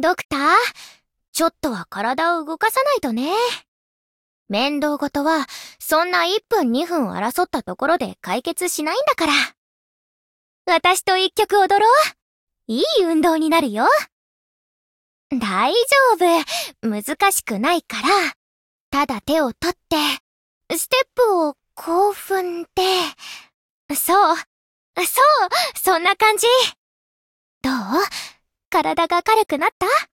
ドクター、ちょっとは体を動かさないとね。面倒事は、そんな1分2分争ったところで解決しないんだから。私と一曲踊ろう。いい運動になるよ。大丈夫。難しくないから。ただ手を取って、ステップをこう踏んで。そう。そんな感じ。どう？体が軽くなった？